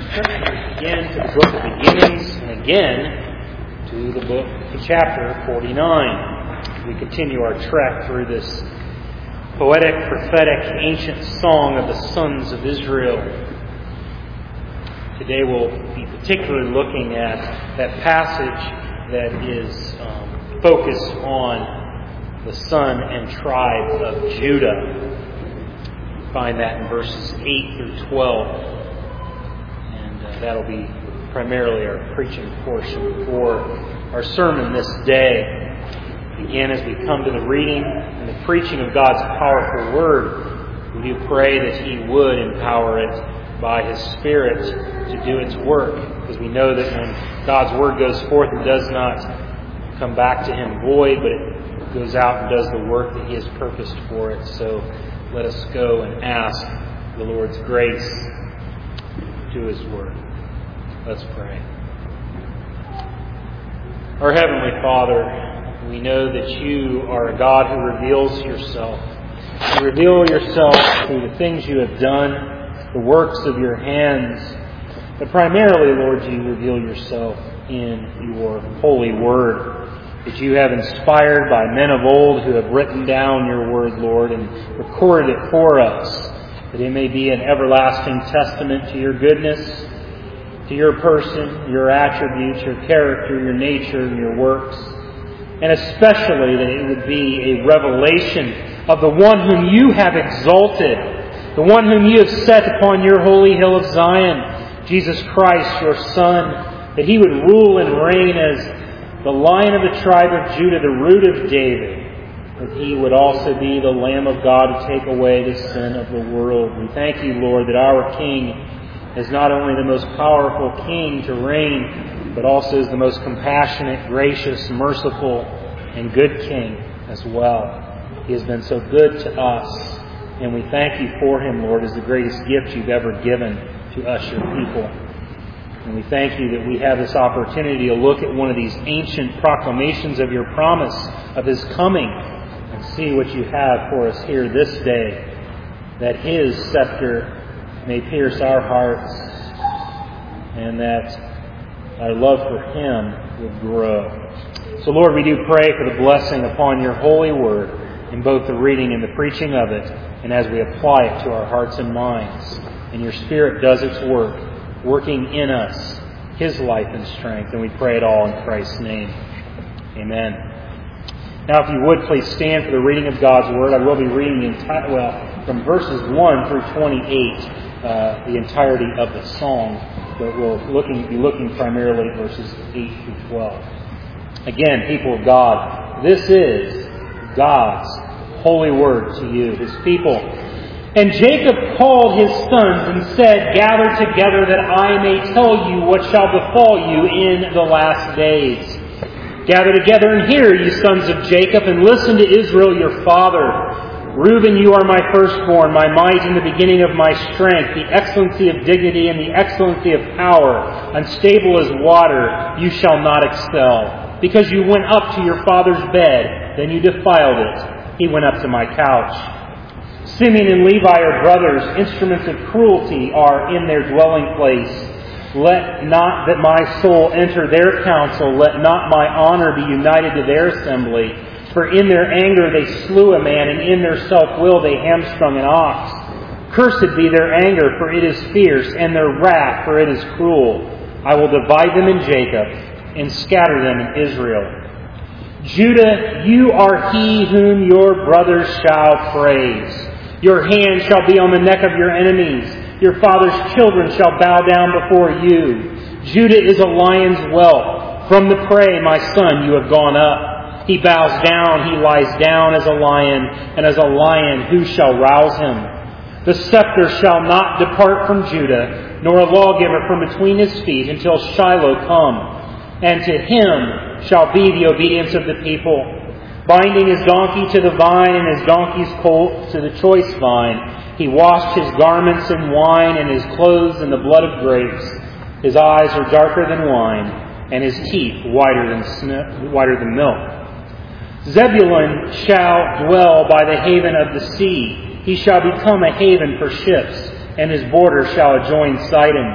Again to the book of beginnings, and again to the book, to chapter 49. We continue our trek through this poetic, prophetic, ancient song of the sons of Israel. Today we'll be particularly looking at that passage that is focused on the son and tribe of Judah. Find that in verses 8 through 12. That'll be primarily our preaching portion for our sermon this day. Again, as we come to the reading and the preaching of God's powerful Word, we do pray that He would empower it by His Spirit to do its work. Because we know that when God's Word goes forth, it does not come back to Him void, but it goes out and does the work that He has purposed for it. So let us go and ask the Lord's grace to His Word. Let's pray. Our Heavenly Father, we know that You are a God who reveals Yourself. You reveal Yourself through the things You have done, the works of Your hands. But primarily, Lord, You reveal Yourself in Your holy Word, that You have inspired by men of old who have written down Your Word, Lord, and recorded it for us, that it may be an everlasting testament to Your goodness, to Your person, Your attributes, Your character, Your nature, and Your works. And especially that it would be a revelation of the one whom You have exalted, the one whom You have set upon Your holy hill of Zion, Jesus Christ, Your Son, that He would rule and reign as the Lion of the tribe of Judah, the root of David, that He would also be the Lamb of God to take away the sin of the world. We thank You, Lord, that our King is not only the most powerful King to reign, but also is the most compassionate, gracious, merciful, and good King as well. He has been so good to us, and we thank You for Him, Lord, as the greatest gift You've ever given to us, Your people. And we thank You that we have this opportunity to look at one of these ancient proclamations of Your promise of His coming and see what You have for us here this day, that His scepter may pierce our hearts, and that our love for Him would grow. So, Lord, we do pray for the blessing upon Your holy Word in both the reading and the preaching of it, and as we apply it to our hearts and minds. And Your Spirit does its work, working in us His life and strength. And we pray it all in Christ's name. Amen. Now, if you would, please stand for the reading of God's Word. I will be reading from verses 1 through 28, the entirety of the song, but we'll be looking primarily at verses 8 through 12. Again, people of God, this is God's holy word to you, His people. And Jacob called his sons and said, "Gather together that I may tell you what shall befall you in the last days. Gather together and hear, ye sons of Jacob, and listen to Israel your father. Reuben, you are my firstborn, my might in the beginning of my strength, the excellency of dignity and the excellency of power. Unstable as water, you shall not excel. Because you went up to your father's bed, then you defiled it. He went up to my couch. Simeon and Levi are brothers, instruments of cruelty are in their dwelling place. Let not that my soul enter their council, let not my honor be united to their assembly. For in their anger they slew a man, and in their self-will they hamstrung an ox. Cursed be their anger, for it is fierce, and their wrath, for it is cruel. I will divide them in Jacob, and scatter them in Israel. Judah, you are he whom your brothers shall praise. Your hand shall be on the neck of your enemies. Your father's children shall bow down before you. Judah is a lion's whelp. From the prey, my son, you have gone up. He bows down, he lies down as a lion, and as a lion, who shall rouse him? The scepter shall not depart from Judah, nor a lawgiver from between his feet, until Shiloh come. And to him shall be the obedience of the people. Binding his donkey to the vine, and his donkey's colt to the choice vine. He washed his garments in wine, and his clothes in the blood of grapes. His eyes are darker than wine, and his teeth whiter than milk. Zebulun shall dwell by the haven of the sea. He shall become a haven for ships, and his border shall adjoin Sidon.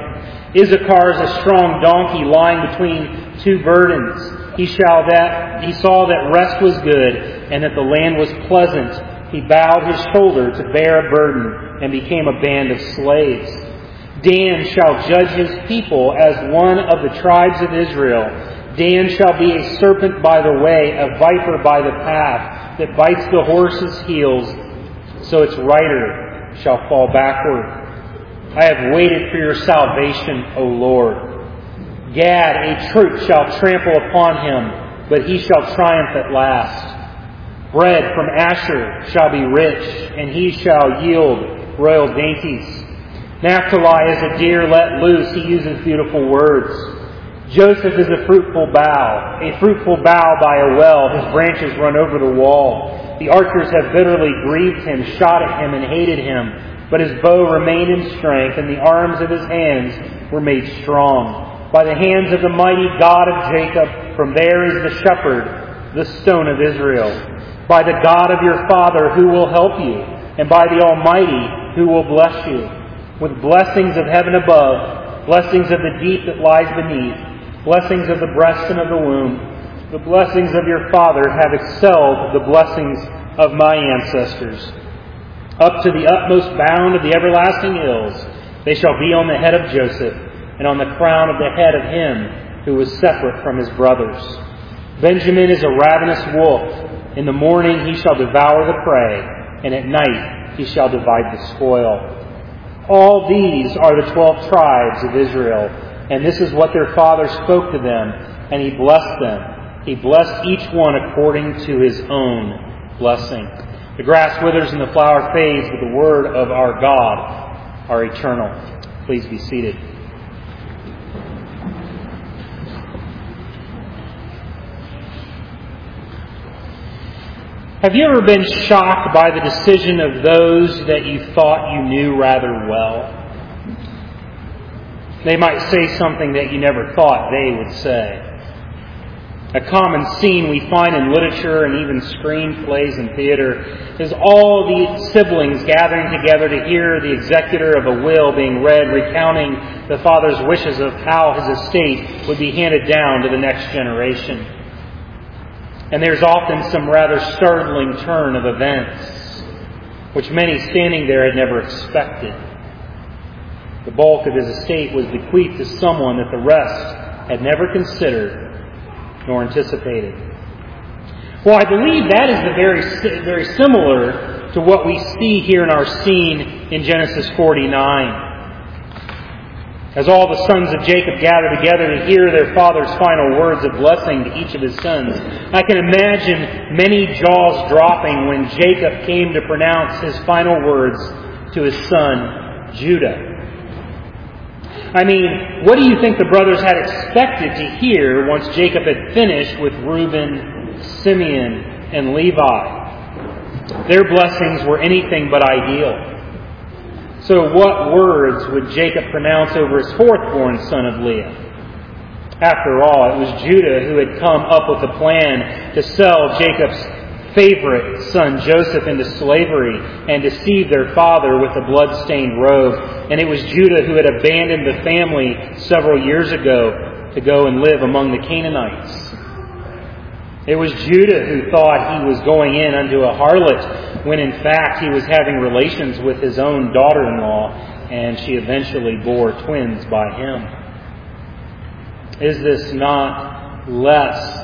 Issachar is a strong donkey lying between two burdens. He saw that rest was good and that the land was pleasant. He bowed his shoulder to bear a burden and became a band of slaves. Dan shall judge his people as one of the tribes of Israel. Dan shall be a serpent by the way, a viper by the path, that bites the horse's heels, so its rider shall fall backward. I have waited for your salvation, O Lord. Gad, a troop shall trample upon him, but he shall triumph at last. Bread from Asher shall be rich, and he shall yield royal dainties. Naphtali is a deer let loose. He uses beautiful words. Joseph is a fruitful bough by a well. His branches run over the wall. The archers have bitterly grieved him, shot at him, and hated him. But his bow remained in strength, and the arms of his hands were made strong. By the hands of the mighty God of Jacob, from there is the shepherd, the stone of Israel. By the God of your father, who will help you, and by the Almighty, who will bless you. With blessings of heaven above, blessings of the deep that lies beneath, blessings of the breast and of the womb, the blessings of your father have excelled the blessings of my ancestors. Up to the utmost bound of the everlasting hills, they shall be on the head of Joseph, and on the crown of the head of him who was separate from his brothers. Benjamin is a ravenous wolf. In the morning he shall devour the prey, and at night he shall divide the spoil. All these are the 12 tribes of Israel, and this is what their father spoke to them, and he blessed them. He blessed each one according to his own blessing. The grass withers and the flower fades, but the word of our God are eternal. Please be seated. Have you ever been shocked by the decision of those that you thought you knew rather well? They might say something that you never thought they would say. A common scene we find in literature and even screenplays and theater is all the siblings gathering together to hear the executor of a will being read, recounting the father's wishes of how his estate would be handed down to the next generation. And there's often some rather startling turn of events, which many standing there had never expected. The bulk of his estate was bequeathed to someone that the rest had never considered nor anticipated. Well, I believe that is very similar to what we see here in our scene in Genesis 49. As all the sons of Jacob gather together to hear their father's final words of blessing to each of his sons, I can imagine many jaws dropping when Jacob came to pronounce his final words to his son, Judah. I mean, what do you think the brothers had expected to hear once Jacob had finished with Reuben, Simeon, and Levi? Their blessings were anything but ideal. So what words would Jacob pronounce over his fourth-born son of Leah? After all, it was Judah who had come up with the plan to sell Jacob's favorite son Joseph into slavery and deceive their father with a blood-stained robe. And it was Judah who had abandoned the family several years ago to go and live among the Canaanites. It was Judah who thought he was going in unto a harlot when in fact he was having relations with his own daughter-in-law, and she eventually bore twins by him. Is this not less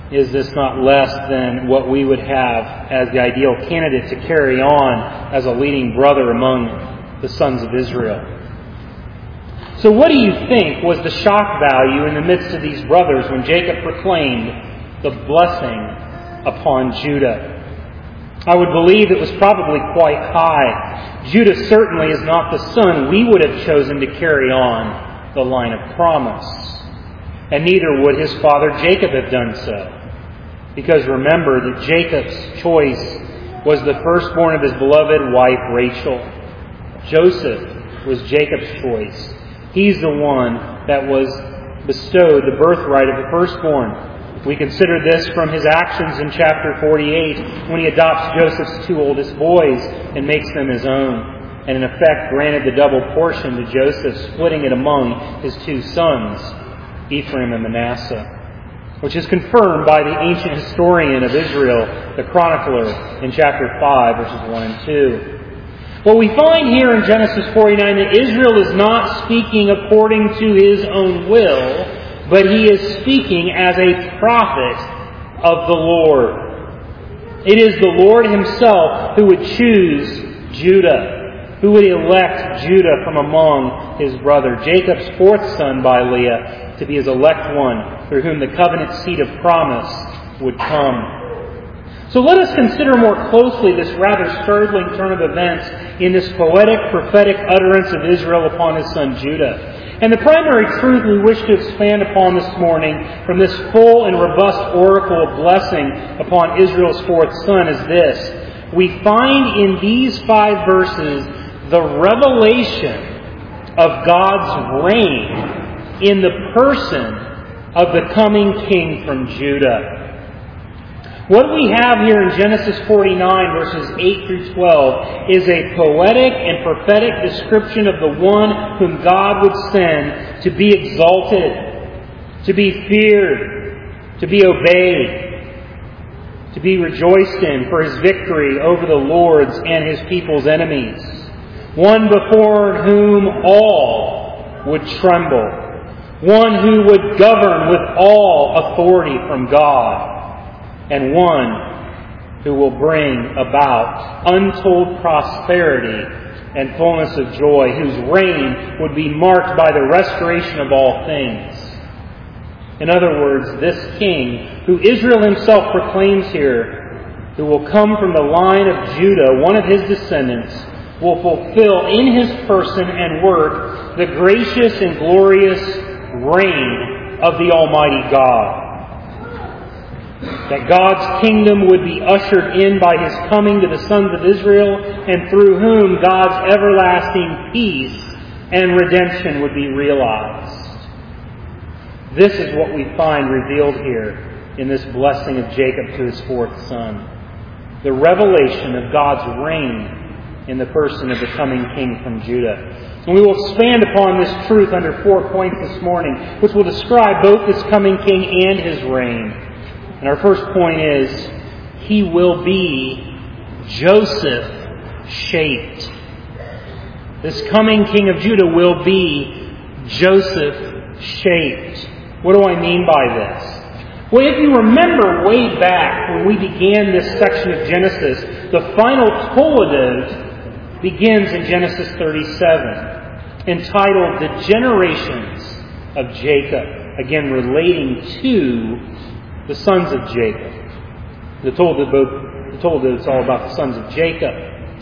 than what we would have as the ideal candidate to carry on as a leading brother among the sons of Israel? So what do you think was the shock value in the midst of these brothers when Jacob proclaimed the blessing upon Judah? I would believe it was probably quite high. Judah certainly is not the son we would have chosen to carry on the line of promise. And neither would his father Jacob have done so. Because remember that Jacob's choice was the firstborn of his beloved wife Rachel. Joseph was Jacob's choice. He's the one that was bestowed the birthright of the firstborn. We consider this from his actions in chapter 48 when he adopts Joseph's two oldest boys and makes them his own. and in effect granted the double portion to Joseph, splitting it among his two sons, Ephraim and Manasseh, which is confirmed by the ancient historian of Israel, the chronicler, in chapter 5, verses 1 and 2. What we find here in Genesis 49 that Israel is not speaking according to his own will, but he is speaking as a prophet of the Lord. It is the Lord himself who would choose Judah, who would elect Judah from among his brother, Jacob's fourth son by Leah, to be his elect one, through whom the covenant seed of promise would come. So let us consider more closely this rather startling turn of events in this poetic, prophetic utterance of Israel upon his son Judah. And the primary truth we wish to expand upon this morning from this full and robust oracle of blessing upon Israel's fourth son is this. We find in these 5 verses the revelation of God's reign in the person of the coming king from Judah. What we have here in Genesis 49, verses 8 through 12, is a poetic and prophetic description of the one whom God would send to be exalted, to be feared, to be obeyed, to be rejoiced in for his victory over the Lord's and his people's enemies. One before whom all would tremble. One who would govern with all authority from God. And one who will bring about untold prosperity and fullness of joy, whose reign would be marked by the restoration of all things. In other words, this king, who Israel himself proclaims here, who will come from the line of Judah, one of his descendants, will fulfill in his person and work the gracious and glorious reign of the Almighty God. That God's kingdom would be ushered in by his coming to the sons of Israel, and through whom God's everlasting peace and redemption would be realized. This is what we find revealed here in this blessing of Jacob to his fourth son. The revelation of God's reign in the person of the coming king from Judah. And we will expand upon this truth under 4 points this morning, which will describe both this coming king and his reign. And our first point is, he will be Joseph-shaped. This coming king of Judah will be Joseph-shaped. What do I mean by this? Well, if you remember way back when we began this section of Genesis, the final Toledot begins in Genesis 37, entitled The Generations of Jacob, again relating to the sons of Jacob. The Toledot is all about the sons of Jacob.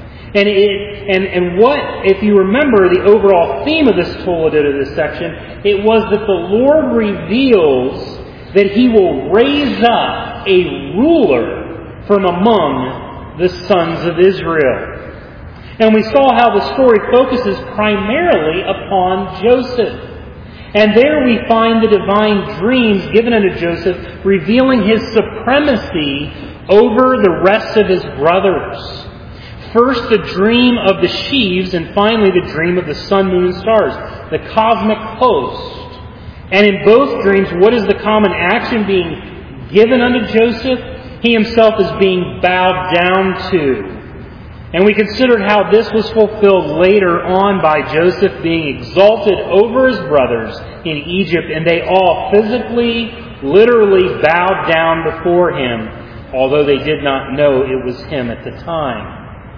And what, if you remember the overall theme of this Toledot of this section, it was that the Lord reveals that he will raise up a ruler from among the sons of Israel. And we saw how the story focuses primarily upon Joseph. And there we find the divine dreams given unto Joseph, revealing his supremacy over the rest of his brothers. First, the dream of the sheaves, and finally the dream of the sun, moon, and stars, the cosmic host. And in both dreams, what is the common action being given unto Joseph? He himself is being bowed down to. And we considered how this was fulfilled later on by Joseph being exalted over his brothers in Egypt, and they all physically, literally bowed down before him, although they did not know it was him at the time.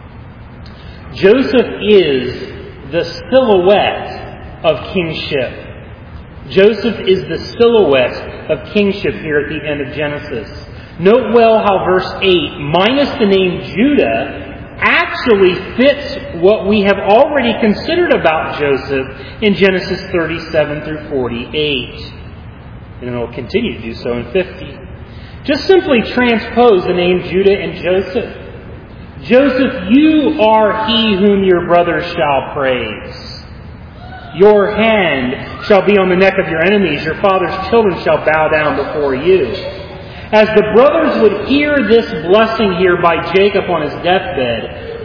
Joseph is the silhouette of kingship. Joseph is the silhouette of kingship here at the end of Genesis. Note well how verse 8, minus the name Judah, actually fits what we have already considered about Joseph in Genesis 37 through 48. And it will continue to do so in 50. Just simply transpose the name Judah and Joseph. Joseph, you are he whom your brothers shall praise. Your hand shall be on the neck of your enemies. Your father's children shall bow down before you. As the brothers would hear this blessing here by Jacob on his deathbed,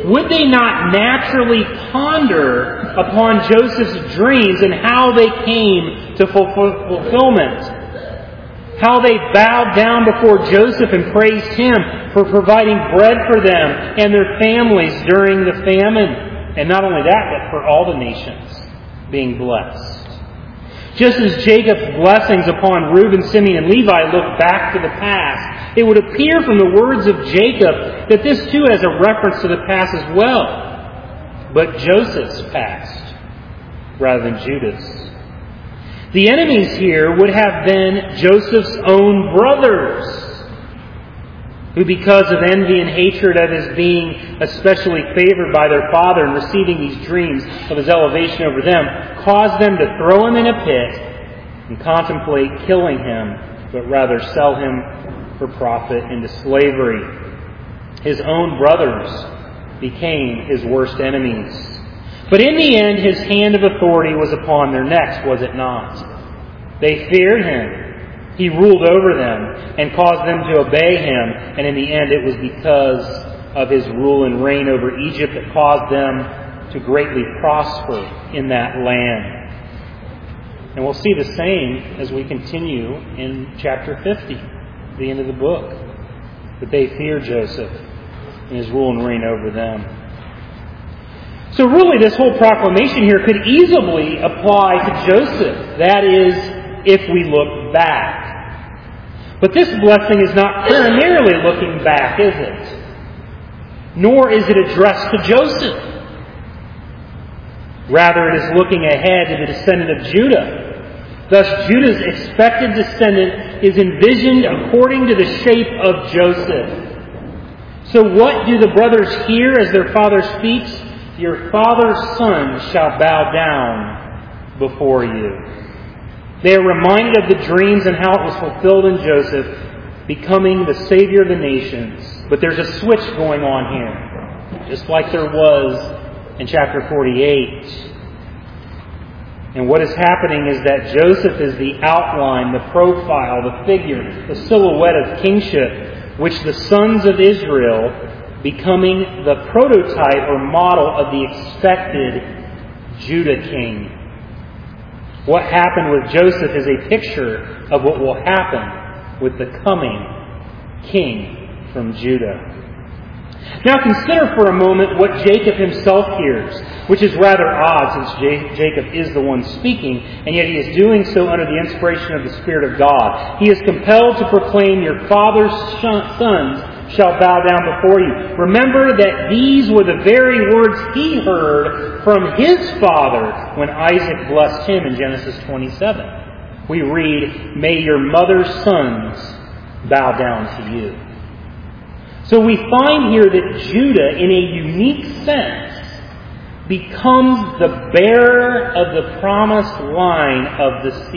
would they not naturally ponder upon Joseph's dreams and how they came to fulfillment? How they bowed down before Joseph and praised him for providing bread for them and their families during the famine. And not only that, but for all the nations being blessed. Just as Jacob's blessings upon Reuben, Simeon, and Levi look back to the past, it would appear from the words of Jacob that this too has a reference to the past as well. But Joseph's past rather than Judah's. The enemies here would have been Joseph's own brothers, who because of envy and hatred of his being especially favored by their father and receiving these dreams of his elevation over them, caused them to throw him in a pit and contemplate killing him, but rather sell him for profit into slavery. His own brothers became his worst enemies. But in the end, his hand of authority was upon their necks, was it not? They feared him. He ruled over them and caused them to obey him. And in the end, it was because of his rule and reign over Egypt that caused them to greatly prosper in that land. And we'll see the same as we continue in chapter 50, the end of the book. That they fear Joseph and his rule and reign over them. So really, this whole proclamation here could easily apply to Joseph. That is, if we look back. But this blessing is not primarily looking back, is it? Nor is it addressed to Joseph. Rather, it is looking ahead to the descendant of Judah. Thus, Judah's expected descendant is envisioned according to the shape of Joseph. So what do the brothers hear as their father speaks? Your father's son shall bow down before you. They are reminded of the dreams and how it was fulfilled in Joseph, becoming the Savior of the nations. But there's a switch going on here, just like there was in chapter 48. And what is happening is that Joseph is the outline, the profile, the figure, the silhouette of kingship, which the sons of Israel, becoming the prototype or model of the expected Judah king. What happened with Joseph is a picture of what will happen with the coming king from Judah. Now consider for a moment what Jacob himself hears, which is rather odd since Jacob is the one speaking, and yet he is doing so under the inspiration of the Spirit of God. He is compelled to proclaim, your father's sons shall bow down before you. Remember that these were the very words he heard from his father when Isaac blessed him in Genesis 27. We read, may your mother's sons bow down to you. So we find here that Judah, in a unique sense, becomes the bearer of the promised line of the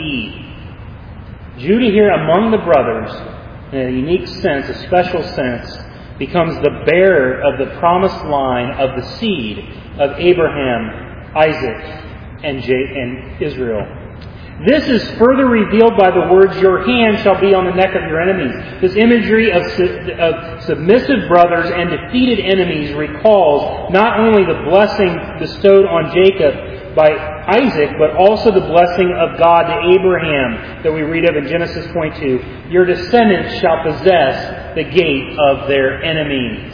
seed. Judah here among the brothers, in a unique sense, a special sense, becomes the bearer of the promised line of the seed of Abraham, Isaac, and Israel. This is further revealed by the words, your hand shall be on the neck of your enemies. This imagery of submissive brothers and defeated enemies recalls not only the blessing bestowed on Jacob by Isaac, but also the blessing of God to Abraham that we read of in Genesis 22. Your descendants shall possess the gate of their enemies.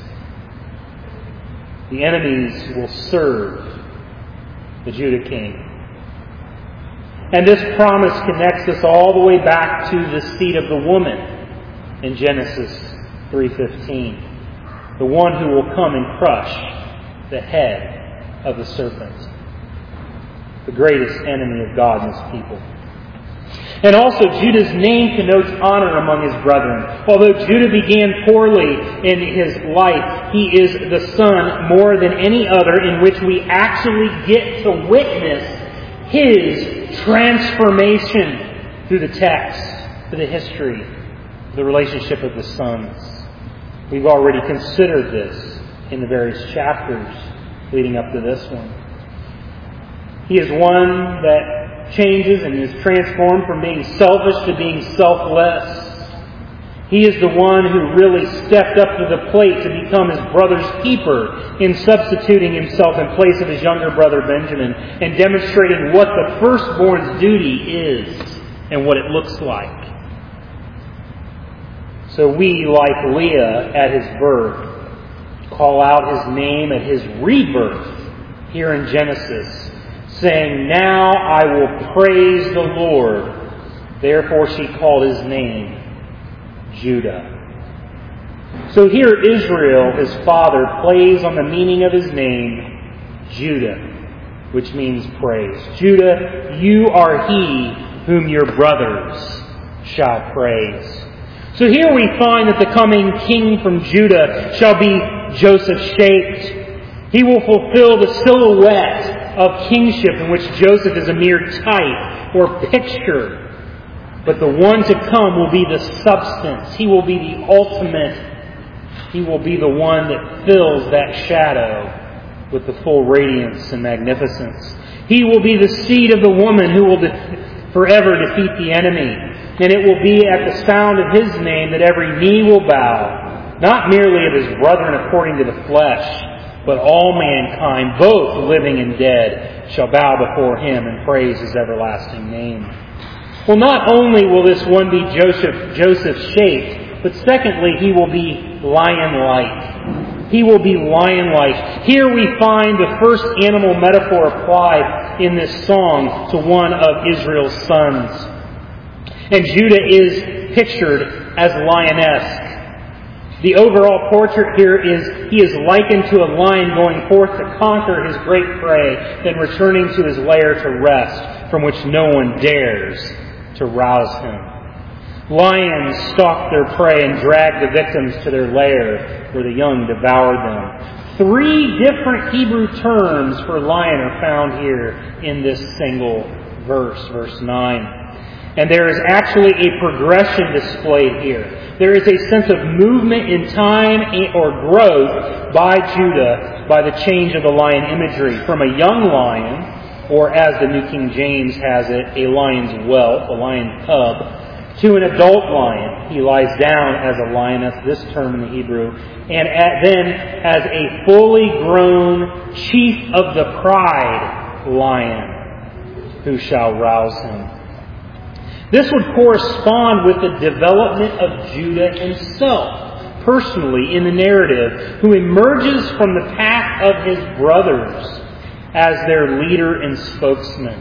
The enemies will serve the Judah king. And this promise connects us all the way back to the seed of the woman in Genesis 3:15. The one who will come and crush the head of the serpent. The greatest enemy of God and His people. And also, Judah's name connotes honor among his brethren. Although Judah began poorly in his life, he is the son more than any other in which we actually get to witness his transformation through the text, through the history, the relationship of the sons. We've already considered this in the various chapters leading up to this one. He is one that changes and is transformed from being selfish to being selfless. He is the one who really stepped up to the plate to become his brother's keeper in substituting himself in place of his younger brother Benjamin and demonstrating what the firstborn's duty is and what it looks like. So we, like Leah at his birth, call out his name at his rebirth here in Genesis, saying, "Now I will praise the Lord." Therefore she called his name Judah. So here Israel, his father, plays on the meaning of his name, Judah, which means praise. Judah, you are he whom your brothers shall praise. So here we find that the coming king from Judah shall be Joseph-shaped. He will fulfill the silhouette of kingship in which Joseph is a mere type or picture. But the one to come will be the substance. He will be the ultimate. He will be the one that fills that shadow with the full radiance and magnificence. He will be the seed of the woman who will forever defeat the enemy. And it will be at the sound of his name that every knee will bow, not merely of his brethren according to the flesh, but all mankind, both living and dead, shall bow before him and praise his everlasting name. Well, not only will this one be Joseph-shaped, but secondly, he will be lion-like. He will be lion-like. Here we find the first animal metaphor applied in this song to one of Israel's sons. And Judah is pictured as lioness. The overall portrait here is he is likened to a lion going forth to conquer his great prey, then returning to his lair to rest, from which no one dares to rouse him. Lions stalk their prey and drag the victims to their lair, where the young devour them. 3 different Hebrew terms for lion are found here in this single verse, verse 9. And there is actually a progression displayed here. There is a sense of movement in time or growth by Judah by the change of the lion imagery from a young lion, or as the New King James has it, a lion's whelp, a lion cub, to an adult lion. He lies down as a lioness, this term in the Hebrew, and then as a fully grown chief of the pride lion who shall rouse him. This would correspond with the development of Judah himself, personally in the narrative, who emerges from the path of his brothers as their leader and spokesman.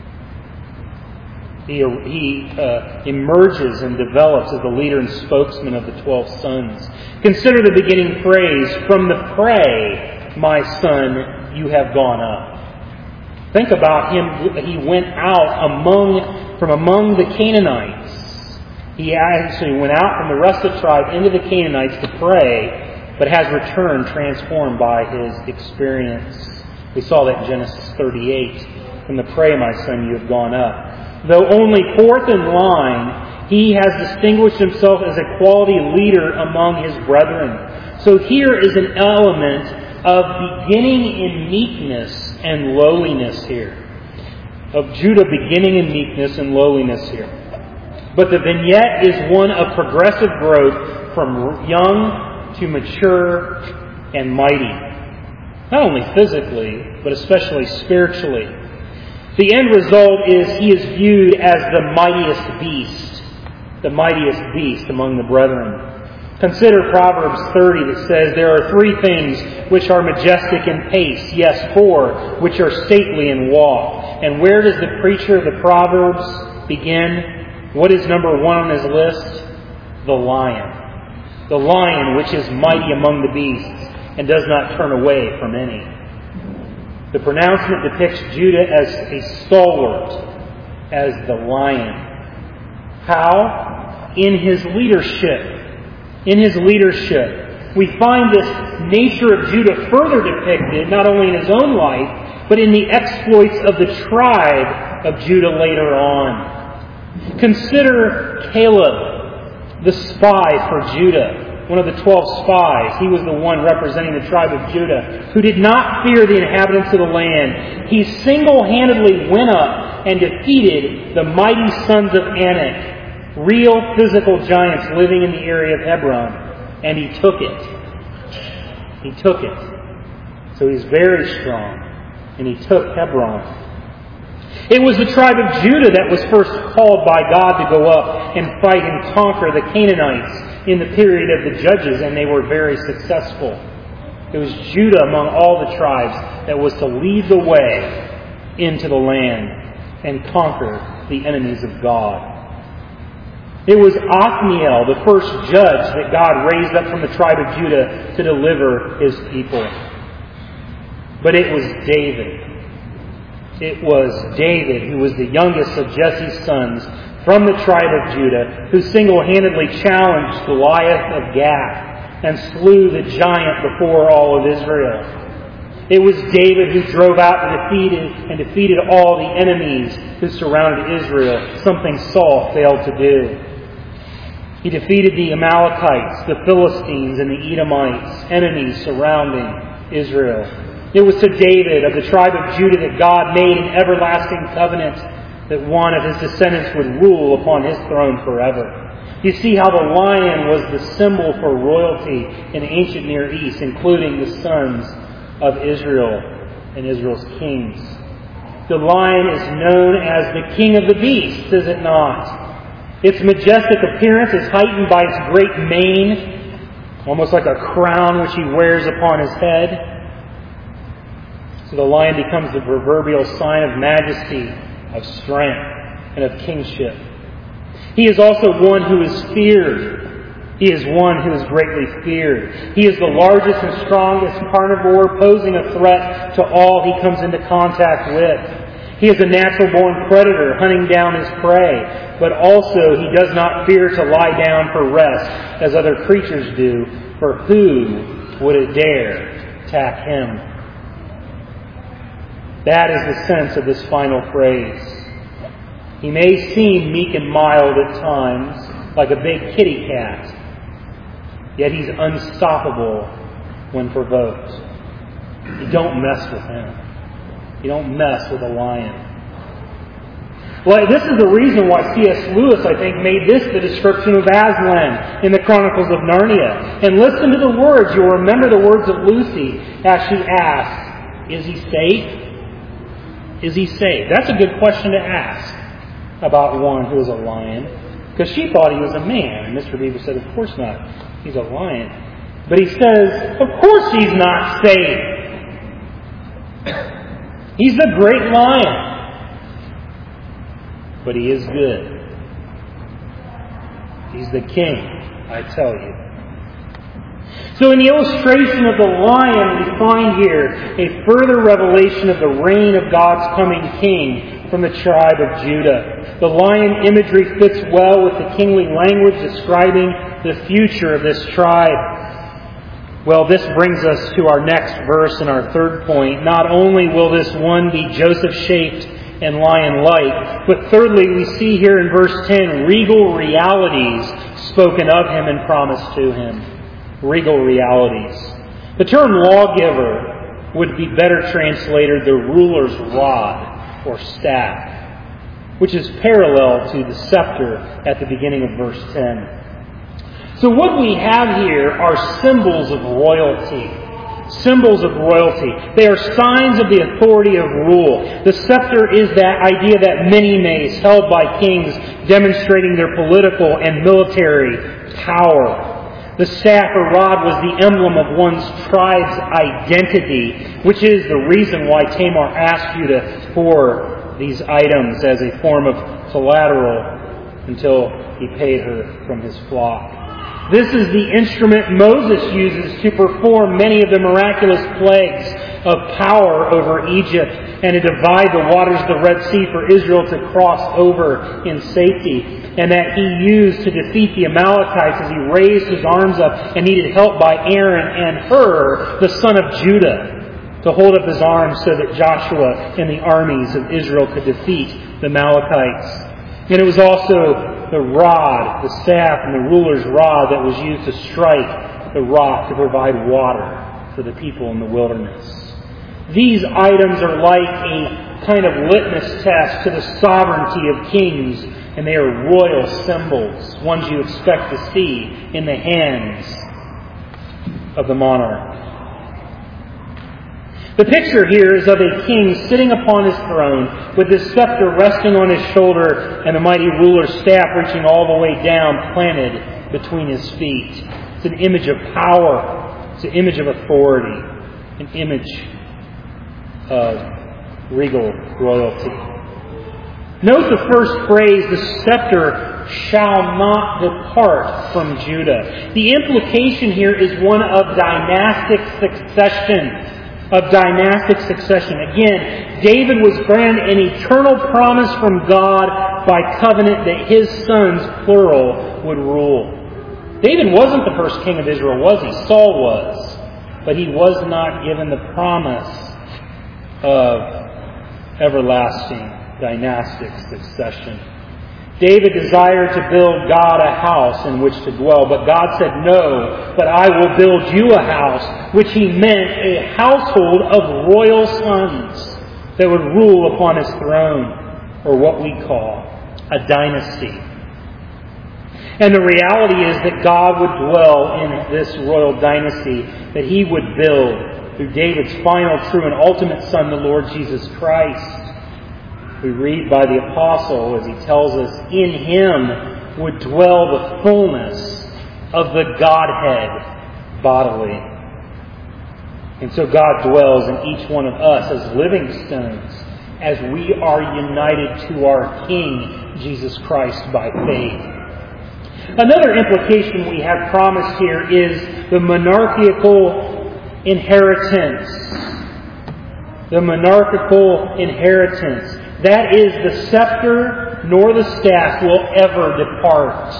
He emerges and develops as the leader and spokesman of the 12 sons. Consider the beginning phrase, "From the prey, my son, you have gone up." Think about him. He went out from among the Canaanites. He actually went out from the rest of the tribe into the Canaanites to pray, but has returned transformed by his experience. We saw that in Genesis 38. From the prey, my son, you have gone up. Though only 4th in line, he has distinguished himself as a quality leader among his brethren. So here is an element of beginning in meekness and lowliness here. Of Judah beginning in meekness and lowliness here. But the vignette is one of progressive growth from young to mature and mighty. Not only physically, but especially spiritually. The end result is he is viewed as the mightiest beast among the brethren. Consider Proverbs 30 that says, "There are 3 things which are majestic in pace, yes, 4 which are stately in walk." And where does the preacher of the Proverbs begin? What is number 1 on his list? The lion. The lion which is mighty among the beasts and does not turn away from any. The pronouncement depicts Judah as a stalwart, as the lion. How? In his leadership. In his leadership. We find this nature of Judah further depicted, not only in his own life, but in the exploits of the tribe of Judah later on. Consider Caleb, the spy for Judah, one of the 12 spies. He was the one representing the tribe of Judah, who did not fear the inhabitants of the land. He single-handedly went up and defeated the mighty sons of Anak real physical giants living in the area of Hebron, and he took it. He took it. So he's very strong, and he took Hebron. It was the tribe of Judah that was first called by God to go up and fight and conquer the Canaanites in the period of the Judges, and they were very successful. It was Judah among all the tribes that was to lead the way into the land and conquer the enemies of God. It was Othniel, the first judge that God raised up from the tribe of Judah to deliver His people. But it was David. It was David, who was the youngest of Jesse's sons from the tribe of Judah, who single-handedly challenged Goliath of Gath and slew the giant before all of Israel. It was David who drove out and defeated all the enemies who surrounded Israel, something Saul failed to do. He defeated the Amalekites, the Philistines, and the Edomites, enemies surrounding Israel. It was to David of the tribe of Judah that God made an everlasting covenant that one of his descendants would rule upon his throne forever. You see how the lion was the symbol for royalty in the ancient Near East, including the sons of Israel and Israel's kings. The lion is known as the king of the beasts, is it not? Its majestic appearance is heightened by its great mane, almost like a crown which he wears upon his head. So the lion becomes the proverbial sign of majesty, of strength, and of kingship. He is also one who is feared. He is one who is greatly feared. He is the largest and strongest carnivore, posing a threat to all he comes into contact with. He is a natural-born predator, hunting down his prey, but also he does not fear to lie down for rest, as other creatures do, for who would dare attack him? That is the sense of this final phrase. He may seem meek and mild at times, like a big kitty cat, yet he's unstoppable when provoked. You don't mess with him. You don't mess with a lion. Well, this is the reason why C.S. Lewis, I think, made this the description of Aslan in the Chronicles of Narnia. And listen to the words. You'll remember the words of Lucy as she asks, "Is he safe? Is he safe?" That's a good question to ask about one who is a lion. Because she thought he was a man. And Mr. Beaver said, of course not. He's a lion. But he says, of course he's not safe. He's the great lion. But he is good. He's the king, I tell you. So in the illustration of the lion, we find here a further revelation of the reign of God's coming king from the tribe of Judah. The lion imagery fits well with the kingly language describing the future of this tribe. Well, this brings us to our next verse and our third point. Not only will this one be Joseph-shaped and lion-like, but thirdly, we see here in verse 10 regal realities spoken of him and promised to him. Regal realities. The term lawgiver would be better translated the ruler's rod or staff, which is parallel to the scepter at the beginning of verse 10. So what we have here are symbols of royalty. Symbols of royalty. They are signs of the authority of rule. The scepter is that idea that many mace held by kings, demonstrating their political and military power. The staff or rod was the emblem of one's tribe's identity, which is the reason why Tamar asked Judah for these items as a form of collateral until he paid her from his flock. This is the instrument Moses uses to perform many of the miraculous plagues of power over Egypt and to divide the waters of the Red Sea for Israel to cross over in safety, and that he used to defeat the Amalekites as he raised his arms up and needed help by Aaron and Hur, the son of Judah, to hold up his arms so that Joshua and the armies of Israel could defeat the Amalekites. And it was also the rod, the staff and the ruler's rod that was used to strike the rock to provide water for the people in the wilderness. These items are like a kind of litmus test to the sovereignty of kings, and they are royal symbols, ones you expect to see in the hands of the monarch. The picture here is of a king sitting upon his throne with his scepter resting on his shoulder and the mighty ruler's staff reaching all the way down, planted between his feet. It's an image of power. It's an image of authority. An image of regal royalty. Note the first phrase, the scepter shall not depart from Judah. The implication here is one of dynastic succession. Again, David was granted an eternal promise from God by covenant that his sons, plural, would rule. David wasn't the first king of Israel, was he? Saul was. But he was not given the promise of everlasting dynastic succession. David desired to build God a house in which to dwell, but God said, "No, but I will build you a house," which he meant a household of royal sons that would rule upon his throne, or what we call a dynasty. And the reality is that God would dwell in this royal dynasty that he would build through David's final, true, and ultimate Son, the Lord Jesus Christ. We read by the apostle as he tells us, in him would dwell the fullness of the Godhead bodily. And so God dwells in each one of us as living stones, as we are united to our King, Jesus Christ, by faith. Another implication we have promised here is the monarchical inheritance. The monarchical inheritance. That is, the scepter nor the staff will ever depart.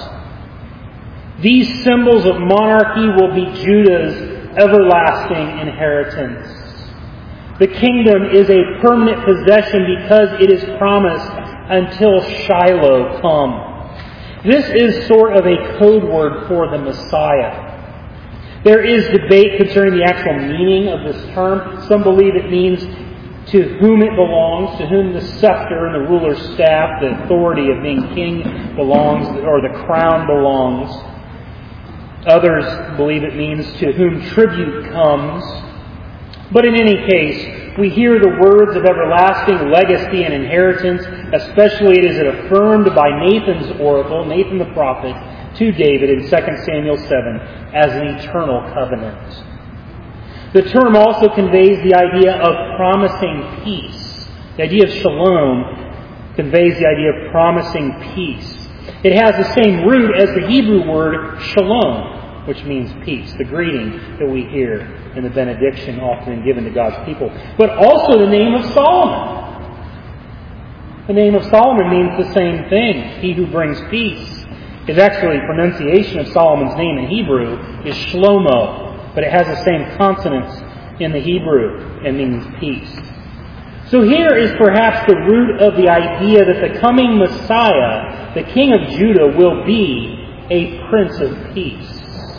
These symbols of monarchy will be Judah's everlasting inheritance. The kingdom is a permanent possession because it is promised until Shiloh come. This is sort of a code word for the Messiah. There is debate concerning the actual meaning of this term. Some believe it means to whom it belongs, to whom the scepter and the ruler's staff, the authority of being king belongs, or the crown belongs. Others believe it means to whom tribute comes. But in any case, we hear the words of everlasting legacy and inheritance, especially as it affirmed by Nathan's oracle, Nathan the prophet, to David in 2 Samuel 7, as an eternal covenant. The term also conveys the idea of promising peace. The idea of shalom conveys the idea of promising peace. It has the same root as the Hebrew word shalom, which means peace, the greeting that we hear in the benediction often given to God's people. But also the name of Solomon. The name of Solomon means the same thing. He who brings peace. Is actually pronunciation of Solomon's name in Hebrew is Shlomo, but it has the same consonants in the Hebrew and means peace. So here is perhaps the root of the idea that the coming Messiah, the King of Judah, will be a Prince of Peace.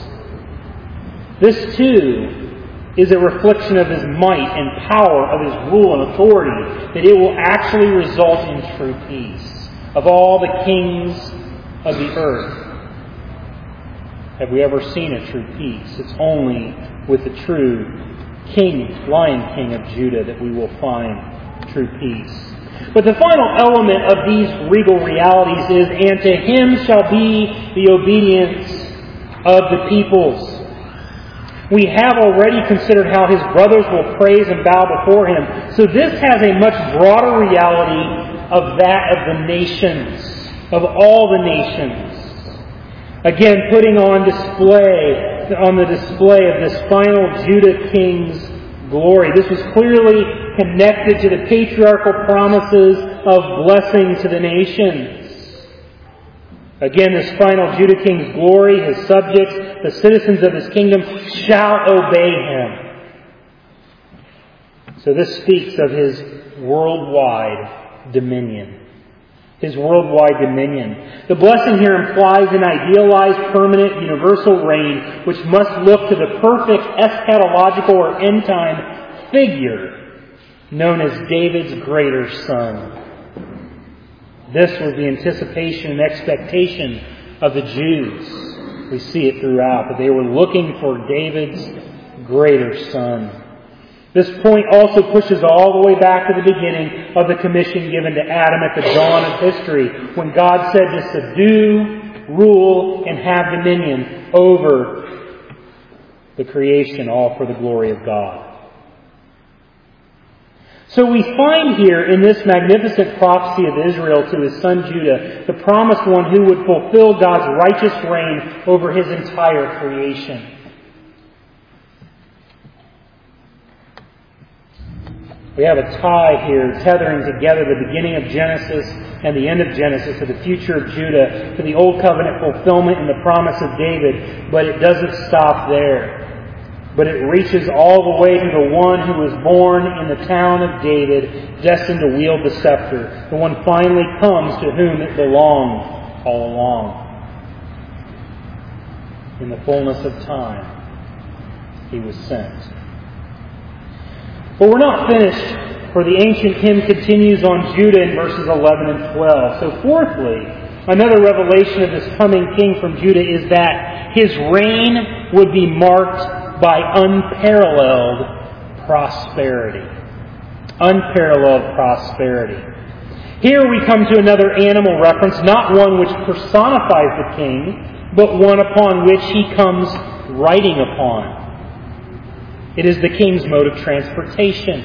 This too is a reflection of His might and power, of His rule and authority, that it will actually result in true peace. Of all the kings of the earth, have we ever seen a true peace? It's only with the true King, Lion King of Judah, that we will find true peace. But the final element of these regal realities is, and to Him shall be the obedience of the peoples. We have already considered how His brothers will praise and bow before Him. So this has a much broader reality of that of the nations, of all the nations. Again, putting on the display of this final Judah king's glory. This was clearly connected to the patriarchal promises of blessing to the nations. Again, this final Judah king's glory, his subjects, the citizens of his kingdom, shall obey him. So this speaks of his worldwide dominion. His worldwide dominion. The blessing here implies an idealized, permanent, universal reign, which must look to the perfect eschatological or end-time figure, known as David's greater son. This was the anticipation and expectation of the Jews. We see it throughout, that they were looking for David's greater son. This point also pushes all the way back to the beginning of the commission given to Adam at the dawn of history, when God said to subdue, rule, and have dominion over the creation, all for the glory of God. So we find here in this magnificent prophecy of Israel to his son Judah, the promised one who would fulfill God's righteous reign over his entire creation. We have a tie here tethering together the beginning of Genesis and the end of Genesis to the future of Judah, to the Old Covenant fulfillment and the promise of David, but it doesn't stop there. But it reaches all the way to the one who was born in the town of David, destined to wield the scepter. The one finally comes to whom it belonged all along. In the fullness of time, he was sent. But we're not finished, for the ancient hymn continues on Judah in verses 11 and 12. So fourthly, another revelation of this coming king from Judah is that his reign would be marked by unparalleled prosperity. Unparalleled prosperity. Here we come to another animal reference, not one which personifies the king, but one upon which he comes riding upon. It is the king's mode of transportation.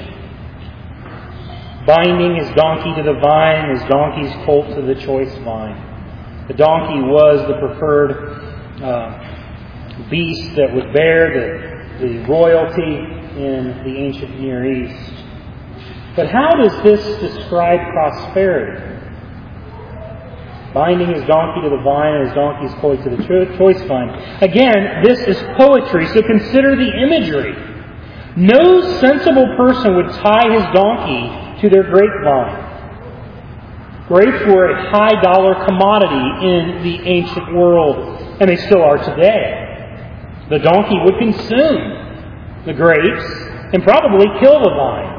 Binding his donkey to the vine, his donkey's colt to the choice vine. The donkey was the preferred beast that would bear the royalty in the ancient Near East. But how does this describe prosperity? Binding his donkey to the vine and his donkey's colt to the choice vine. Again, this is poetry, so consider the imagery. No sensible person would tie his donkey to their grapevine. Grapes were a high-dollar commodity in the ancient world, and they still are today. The donkey would consume the grapes and probably kill the vine.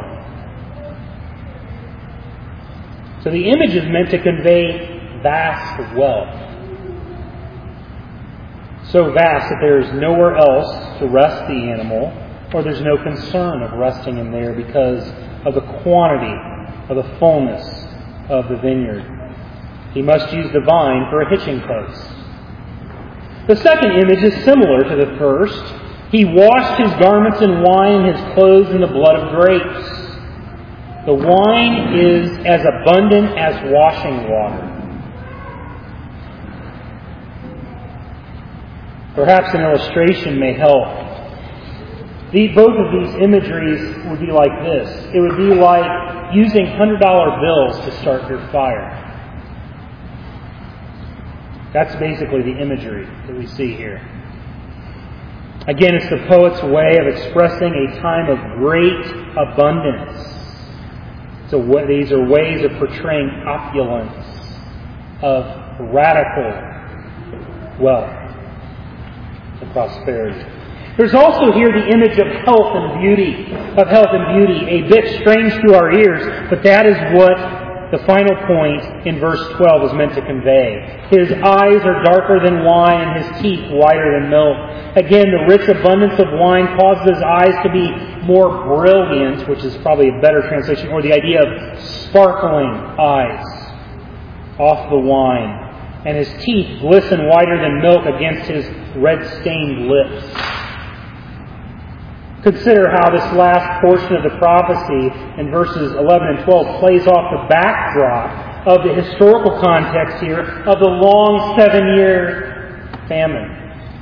So the image is meant to convey vast wealth. So vast that there is nowhere else to rest the animal, or there's no concern of resting him there because of the quantity, of the fullness of the vineyard. He must use the vine for a hitching post. The second image is similar to the first. He washed his garments in wine and his clothes in the blood of grapes. The wine is as abundant as washing water. Perhaps an illustration may help. Both of these imageries would be like this. It would be like using $100 bills to start your fire. That's basically the imagery that we see here. Again, it's the poet's way of expressing a time of great abundance. So these are ways of portraying opulence, of radical wealth and prosperity. There's also here the image of health and beauty, a bit strange to our ears, but that is what the final point in verse 12 is meant to convey. His eyes are darker than wine and his teeth whiter than milk. Again, the rich abundance of wine causes his eyes to be more brilliant, which is probably a better translation, or the idea of sparkling eyes off the wine. And his teeth glisten whiter than milk against his red-stained lips. Consider how this last portion of the prophecy in verses 11 and 12 plays off the backdrop of the historical context here of the long 7-year famine.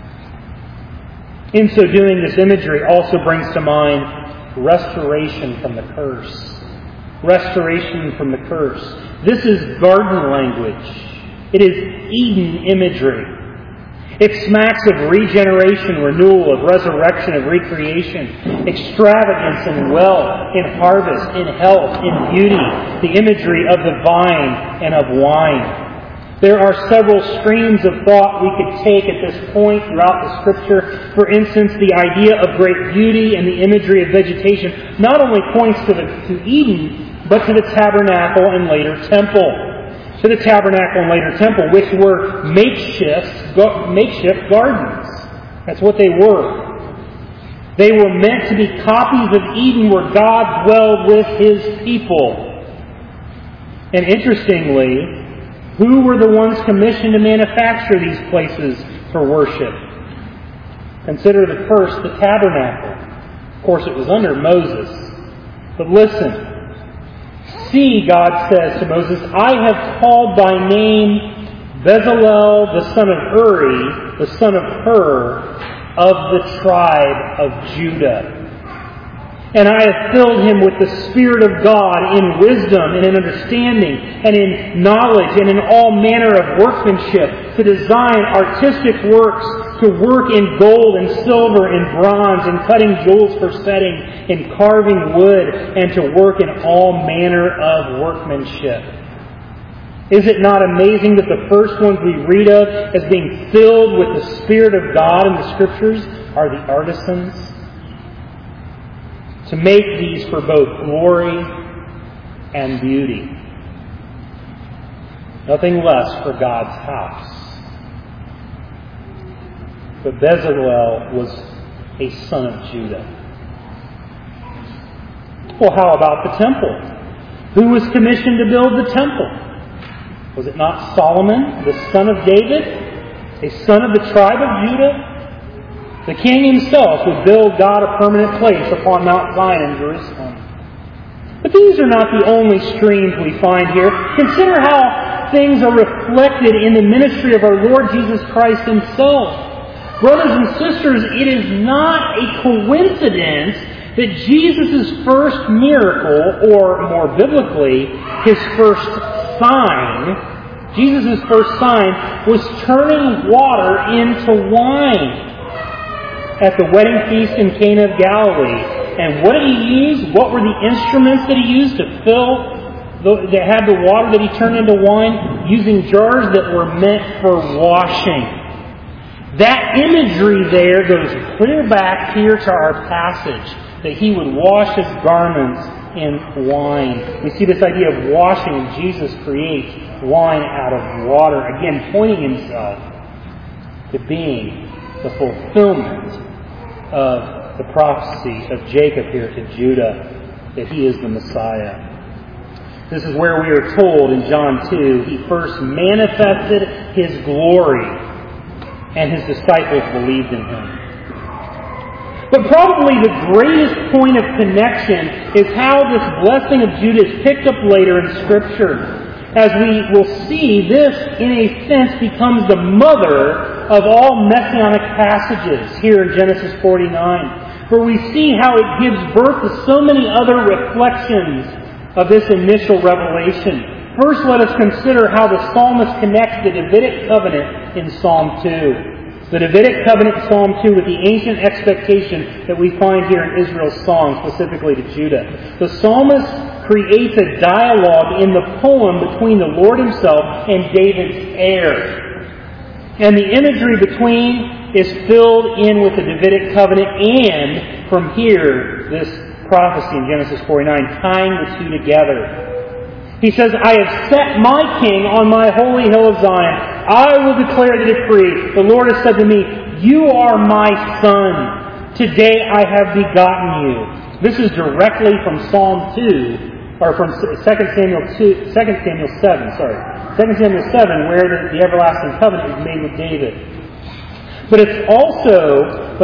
In so doing, this imagery also brings to mind restoration from the curse. Restoration from the curse. This is garden language. It is Eden imagery. It smacks of regeneration, renewal, of resurrection, of recreation, extravagance in wealth, in harvest, in health, in beauty, the imagery of the vine and of wine. There are several streams of thought we could take at this point throughout the Scripture. For instance, the idea of great beauty and the imagery of vegetation not only points to Eden, but to the tabernacle and later temple. To the tabernacle and later temple, which were makeshift gardens. That's what they were. They were meant to be copies of Eden where God dwelled with His people. And interestingly, who were the ones commissioned to manufacture these places for worship? Consider the first, the tabernacle. Of course, it was under Moses. But listen. See, God says to Moses, I have called by name Bezalel, the son of Uri, the son of Hur, of the tribe of Judah. And I have filled him with the Spirit of God in wisdom and in understanding and in knowledge and in all manner of workmanship, to design artistic works, to work in gold and silver and bronze, and cutting jewels for setting, in carving wood, and to work in all manner of workmanship. Is it not amazing that the first ones we read of as being filled with the Spirit of God in the Scriptures are the artisans? To make these for both glory and beauty. Nothing less for God's house. But Bezalel was a son of Judah. Well, how about the temple? Who was commissioned to build the temple? Was it not Solomon, the son of David, a son of the tribe of Judah? The king himself would build God a permanent place upon Mount Zion in Jerusalem. But these are not the only streams we find here. Consider how things are reflected in the ministry of our Lord Jesus Christ Himself. Brothers and sisters, it is not a coincidence that Jesus' first miracle, or more biblically, His first sign, Jesus' first sign was turning water into wine at the wedding feast in Cana of Galilee. And what did He use? What were the instruments that He used to fill, that had the water that He turned into wine? Using jars that were meant for washing. That imagery there goes clear back here to our passage, that He would wash His garments in wine. We see this idea of washing, and Jesus creates wine out of water, again pointing Himself to being the fulfillment of the prophecy of Jacob here to Judah, that He is the Messiah. This is where we are told in John 2, He first manifested His glory, and His disciples believed in Him. But probably the greatest point of connection is how this blessing of Judah is picked up later in Scripture. As we will see, this, in a sense, becomes the mother of all messianic passages here in Genesis 49. For we see how it gives birth to so many other reflections of this initial revelation. First, let us consider how the psalmist connects the Davidic covenant in Psalm 2. The Davidic covenant in Psalm 2 with the ancient expectation that we find here in Israel's song, specifically to Judah. The psalmist creates a dialogue in the poem between the Lord Himself and David's heir. And the imagery between is filled in with the Davidic covenant, and from here, this prophecy in Genesis 49, tying the two together. He says, I have set my king on my holy hill of Zion. I will declare the decree. The Lord has said to me, you are my son. Today I have begotten you. This is directly from Psalm 2, or from 2 Samuel 7, where the everlasting covenant is made with David. But it's also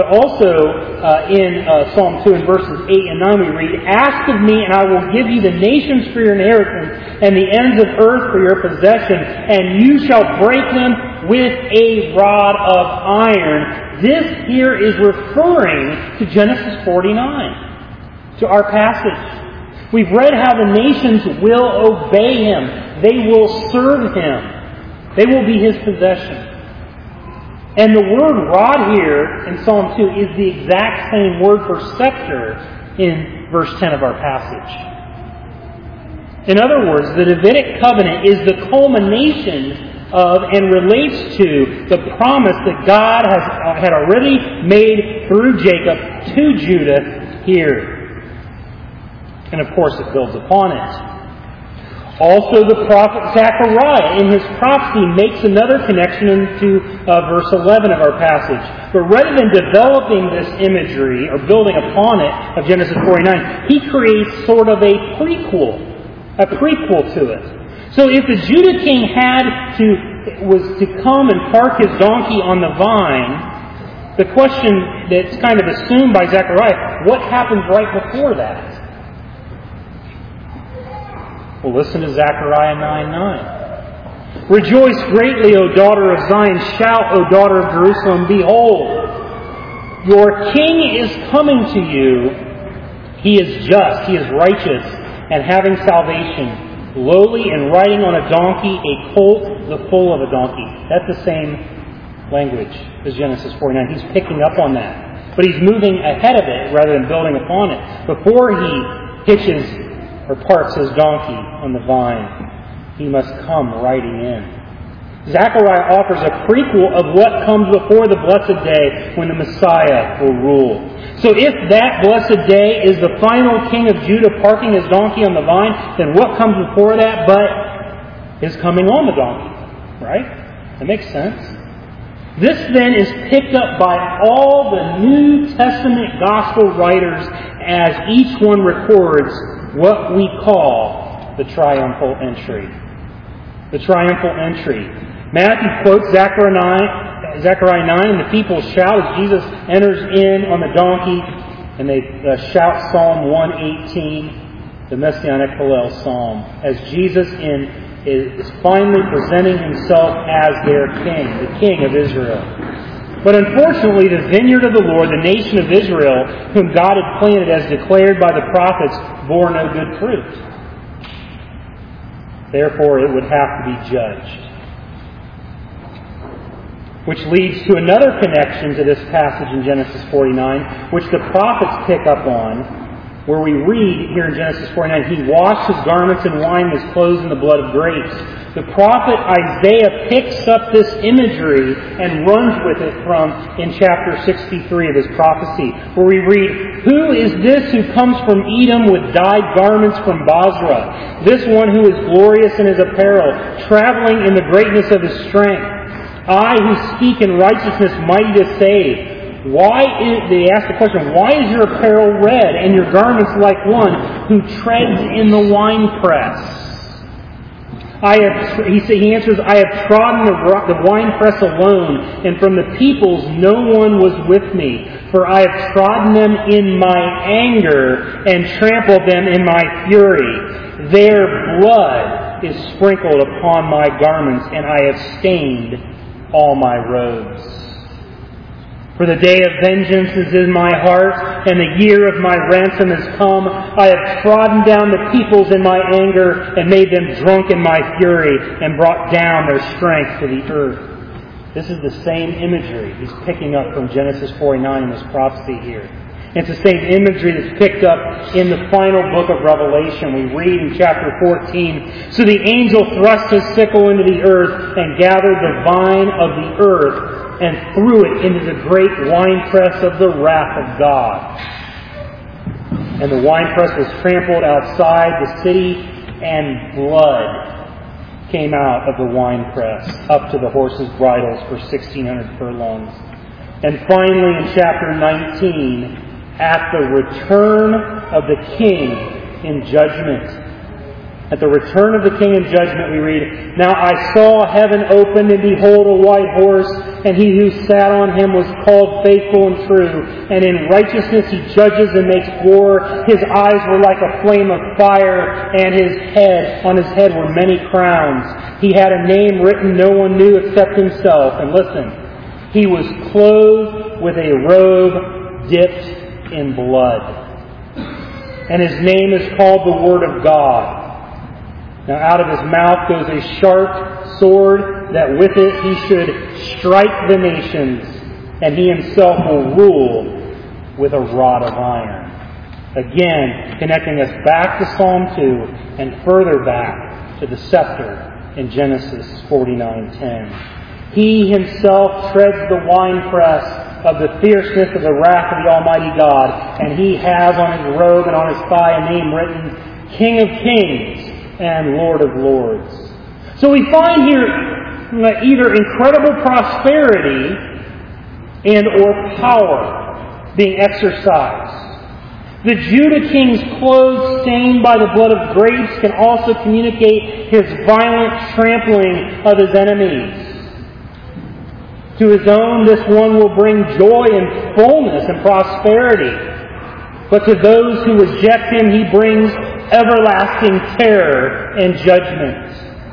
in Psalm 2 in verses 8 and 9 we read, ask of me and I will give you the nations for your inheritance and the ends of earth for your possession, and you shall break them with a rod of iron. This here is referring to Genesis 49, to our passage. We've read how the nations will obey Him. They will serve Him. They will be His possession. And the word rod here in Psalm 2 is the exact same word for scepter in verse 10 of our passage. In other words, the Davidic covenant is the culmination of and relates to the promise that God had already made through Jacob to Judah here. And of course it builds upon it. Also, the prophet Zechariah, in his prophecy, makes another connection into verse 11 of our passage. But rather than developing this imagery, or building upon it, of Genesis 49, he creates sort of a prequel to it. So if the Judah king was to come and park his donkey on the vine, the question that's kind of assumed by Zechariah, what happens right before that? Well, listen to Zechariah 9:9. Rejoice greatly, O daughter of Zion. Shout, O daughter of Jerusalem. Behold, your king is coming to you. He is just, he is righteous, and having salvation, lowly and riding on a donkey, a colt, the foal of a donkey. That's the same language as Genesis 49. He's picking up on that. But he's moving ahead of it rather than building upon it. Before he hitches or parks his donkey on the vine, he must come riding in. Zechariah offers a prequel of what comes before the blessed day when the Messiah will rule. So if that blessed day is the final king of Judah parking his donkey on the vine, then what comes before that but his coming on the donkey? Right? That makes sense. This then is picked up by all the New Testament gospel writers as each one records what we call the triumphal entry. The triumphal entry. Matthew quotes Zechariah 9, and the people shout as Jesus enters in on the donkey, and they shout Psalm 118, the Messianic Hallel Psalm, as Jesus is finally presenting himself as their king, the king of Israel. But unfortunately, the vineyard of the Lord, the nation of Israel, whom God had planted as declared by the prophets, bore no good fruit. Therefore, it would have to be judged. Which leads to another connection to this passage in Genesis 49, which the prophets pick up on, where we read here in Genesis 49, he washed his garments in wine, his clothes in the blood of grapes. The prophet Isaiah picks up this imagery and runs with it in chapter 63 of his prophecy, where we read, who is this who comes from Edom with dyed garments from Basra? This one who is glorious in his apparel, traveling in the greatness of his strength. I who speak in righteousness, mighty to save. They ask the question, why is your apparel red and your garments like one who treads in the winepress? He answers, I have trodden the winepress alone, and from the peoples no one was with me. For I have trodden them in my anger and trampled them in my fury. Their blood is sprinkled upon my garments, and I have stained all my robes. For the day of vengeance is in my heart, and the year of my ransom is come. I have trodden down the peoples in my anger, and made them drunk in my fury, and brought down their strength to the earth. This is the same imagery he's picking up from Genesis 49 in this prophecy here. It's the same imagery that's picked up in the final book of Revelation. We read in chapter 14, so the angel thrust his sickle into the earth, and gathered the vine of the earth, and threw it into the great winepress of the wrath of God. And the winepress was trampled outside the city, and blood came out of the winepress up to the horses' bridles for 1,600 furlongs. And finally, in chapter 19, at the return of the king in judgment, at the return of the king in judgment, we read, now I saw heaven opened, and behold, a white horse, and he who sat on him was called Faithful and True, and in righteousness he judges and makes war. His eyes were like a flame of fire, and on his head were many crowns. He had a name written no one knew except himself. And listen, he was clothed with a robe dipped in blood, and his name is called the Word of God. Now out of his mouth goes a sharp sword, that with it he should strike the nations, and he himself will rule with a rod of iron. Again, connecting us back to Psalm 2 and further back to the scepter in Genesis 49:10. He himself treads the winepress of the fierceness of the wrath of the Almighty God, and he has on his robe and on his thigh a name written, King of Kings and Lord of Lords. So we find here either incredible prosperity and or power being exercised. The Judah king's clothes stained by the blood of grapes can also communicate his violent trampling of his enemies. To his own, this one will bring joy and fullness and prosperity. But to those who reject him, he brings everlasting terror and judgment.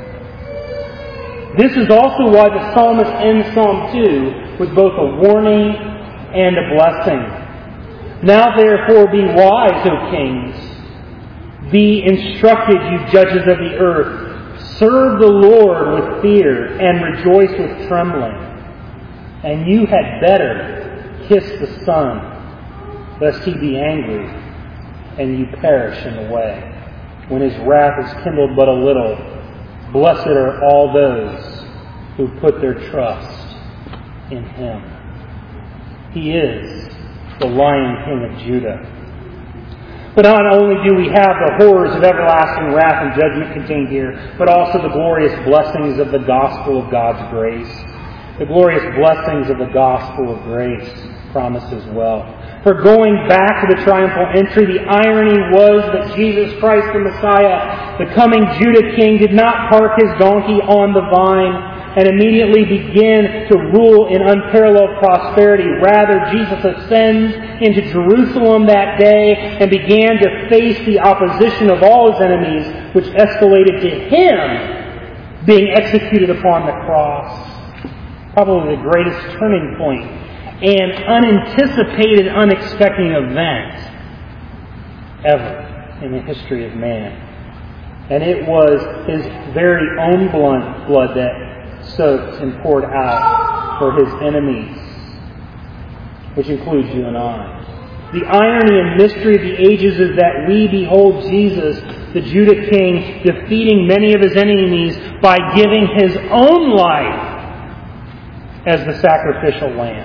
This is also why the psalmist ends Psalm 2 with both a warning and a blessing. Now therefore be wise, O kings. Be instructed, you judges of the earth. Serve the Lord with fear and rejoice with trembling. And you had better kiss the Son, lest he be angry and you perish in the way. When his wrath is kindled but a little, blessed are all those who put their trust in him. He is the Lion King of Judah. But not only do we have the horrors of everlasting wrath and judgment contained here, but also the glorious blessings of the gospel of God's grace. The glorious blessings of the gospel of grace promise as well. For going back to the triumphal entry, the irony was that Jesus Christ the Messiah, the coming Judah King, did not park his donkey on the vine and immediately begin to rule in unparalleled prosperity. Rather, Jesus ascends into Jerusalem that day and began to face the opposition of all his enemies, which escalated to him being executed upon the cross. Probably the greatest turning point and unanticipated, unexpected event ever in the history of man. And it was his very own blood that soaked and poured out for his enemies, which includes you and I. The irony and mystery of the ages is that we behold Jesus, the Judah King, defeating many of his enemies by giving his own life as the sacrificial lamb.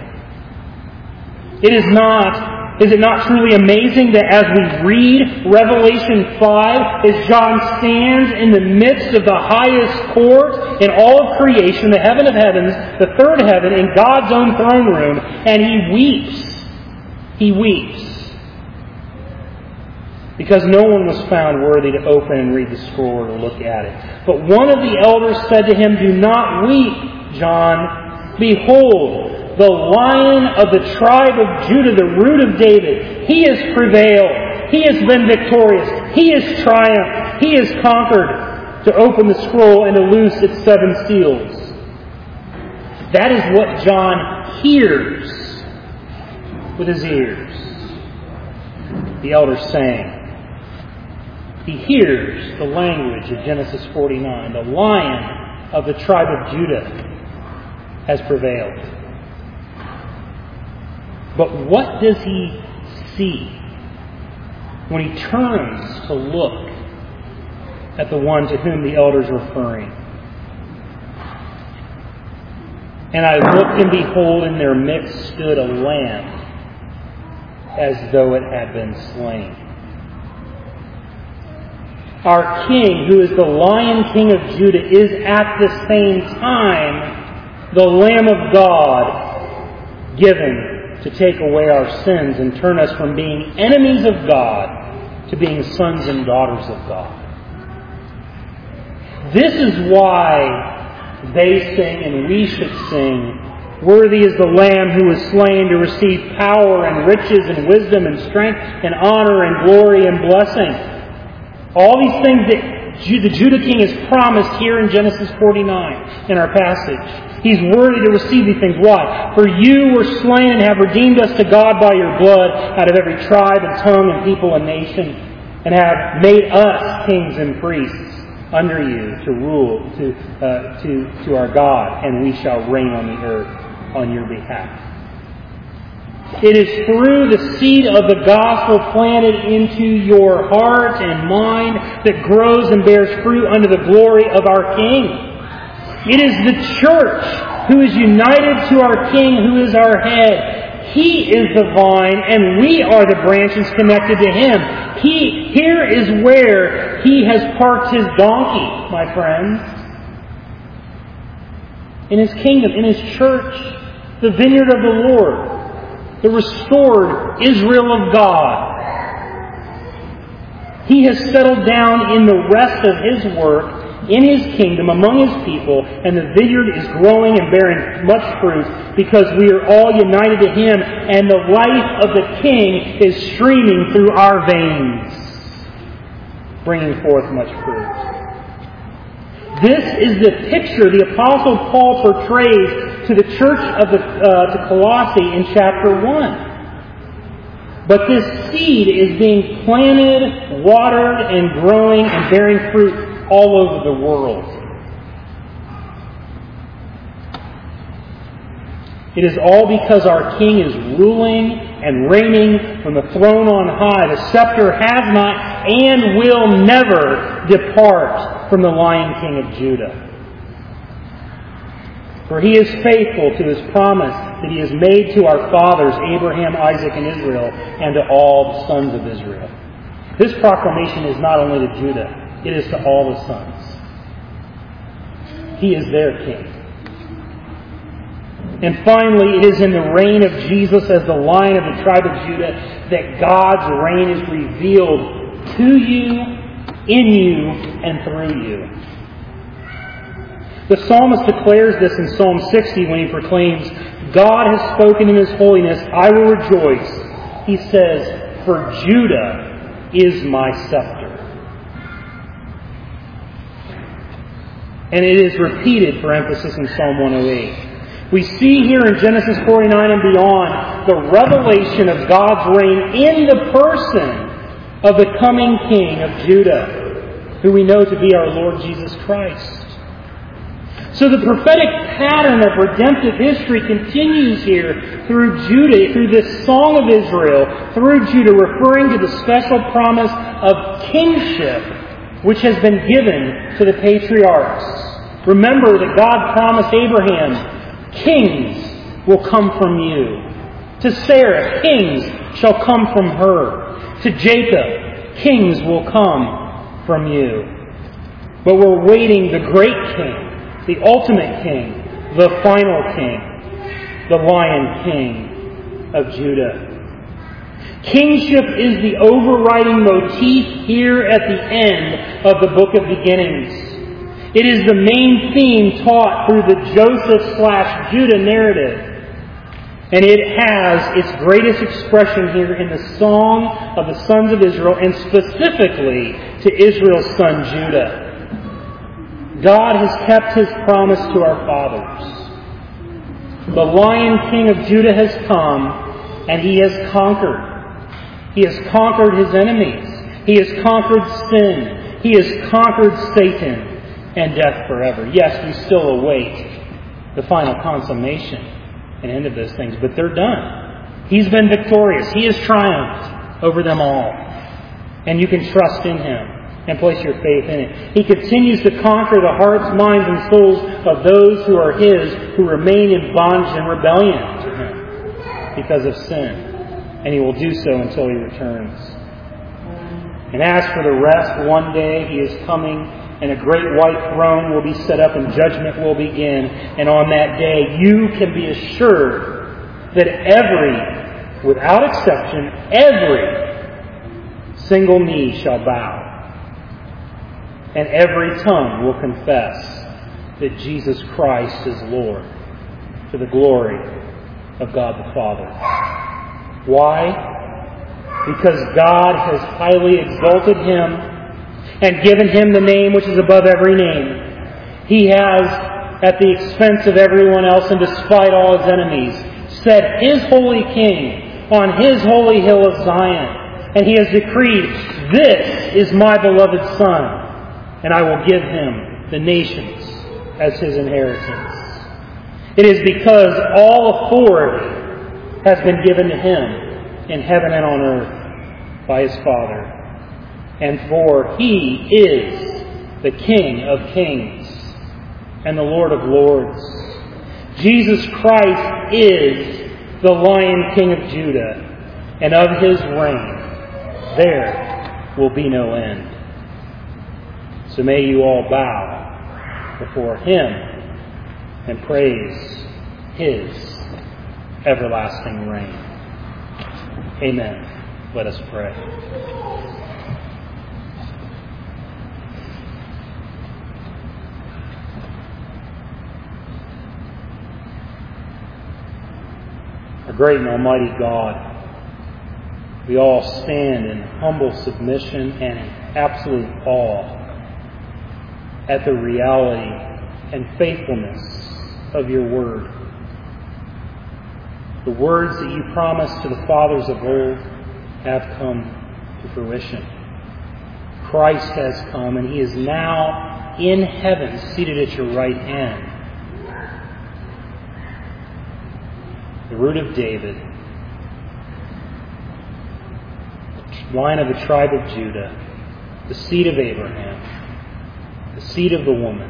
Is it not truly amazing that as we read Revelation 5, as John stands in the midst of the highest court in all of creation, the heaven of heavens, the third heaven, in God's own throne room, and he weeps. Because no one was found worthy to open and read the scroll or to look at it. But one of the elders said to him, Do not weep, John. Behold, the Lion of the tribe of Judah, the root of David, he has prevailed. He has been victorious. He has triumphed. He has conquered to open the scroll and to loose its 7 seals. That is what John hears with his ears. The elder's saying. He hears the language of Genesis 49. The Lion of the tribe of Judah has prevailed. But what does he see when he turns to look at the one to whom the elder is referring? And I looked, and behold, in their midst stood a lamb, as though it had been slain. Our King, who is the Lion King of Judah, is at the same time the Lamb of God, given to take away our sins and turn us from being enemies of God to being sons and daughters of God. This is why they sing and we should sing, Worthy is the Lamb who was slain to receive power and riches and wisdom and strength and honor and glory and blessing. All these things that the Judah King is promised here in Genesis 49 in our passage. He's worthy to receive these things. Why? For you were slain and have redeemed us to God by your blood out of every tribe and tongue and people and nation, and have made us kings and priests under you to rule to our God, and we shall reign on the earth on your behalf. It is through the seed of the gospel planted into your heart and mind that grows and bears fruit unto the glory of our King. It is the church who is united to our King, who is our head. He is the vine, and we are the branches connected to Him. Here is where He has parked His donkey, my friends. In His kingdom, in His church, the vineyard of the Lord, the restored Israel of God. He has settled down in the rest of His work, in His kingdom, among His people, and the vineyard is growing and bearing much fruit because we are all united to Him, and the life of the King is streaming through our veins, bringing forth much fruit. This is the picture the Apostle Paul portrays to the church of to Colossae in chapter 1. But this seed is being planted, watered, and growing and bearing fruit all over the world. It is all because our King is ruling and reigning from the throne on high. The scepter has not and will never depart from the Lion King of Judah. For He is faithful to His promise that He has made to our fathers, Abraham, Isaac, and Israel, and to all the sons of Israel. This proclamation is not only to Judah, it is to all the sons. He is their King. And finally, it is in the reign of Jesus as the Lion of the tribe of Judah that God's reign is revealed to you, in you, and through you. The psalmist declares this in Psalm 60 when he proclaims, God has spoken in His holiness, I will rejoice. He says, for Judah is my scepter. And it is repeated for emphasis in Psalm 108. We see here in Genesis 49 and beyond the revelation of God's reign in the person of the coming King of Judah, who we know to be our Lord Jesus Christ. So the prophetic pattern of redemptive history continues here through Judah, through this song of Israel, through Judah, referring to the special promise of kingship which has been given to the patriarchs. Remember that God promised Abraham, kings will come from you. To Sarah, kings shall come from her. To Jacob, kings will come from you. But we're waiting the great King, the ultimate King, the final King, the Lion King of Judah. Kingship is the overriding motif here at the end of the book of Beginnings. It is the main theme taught through the Joseph/Judah narrative. And it has its greatest expression here in the song of the sons of Israel, and specifically to Israel's son Judah. God has kept His promise to our fathers. The Lion King of Judah has come, and He has conquered. He has conquered His enemies. He has conquered sin. He has conquered Satan and death forever. Yes, we still await the final consummation and end of those things, but they're done. He's been victorious. He has triumphed over them all. And you can trust in Him and place your faith in it. He continues to conquer the hearts, minds, and souls of those who are His, who remain in bondage and rebellion to Him because of sin. And He will do so until He returns. And as for the rest, one day He is coming, and a great white throne will be set up, and judgment will begin. And on that day, you can be assured that every, without exception, every single knee shall bow. And every tongue will confess that Jesus Christ is Lord, to the glory of God the Father. Why? Because God has highly exalted Him and given Him the name which is above every name. He has, at the expense of everyone else and despite all His enemies, set His holy King on His holy hill of Zion. And He has decreed, this is my beloved Son, and I will give Him the nations as His inheritance. It is because all authority has been given to him in heaven and on earth by his Father. And for he is the King of kings and the Lord of lords. Jesus Christ is the Lion King of Judah, and of his reign there will be no end. So may you all bow before him and praise his everlasting reign. Amen. Let us pray. Our great and almighty God, we all stand in humble submission and in absolute awe at the reality and faithfulness of your word. The words that you promised to the fathers of old have come to fruition. Christ has come, and he is now in heaven, seated at your right hand. The root of David, the line of the tribe of Judah, the seed of Abraham, the seed of the woman,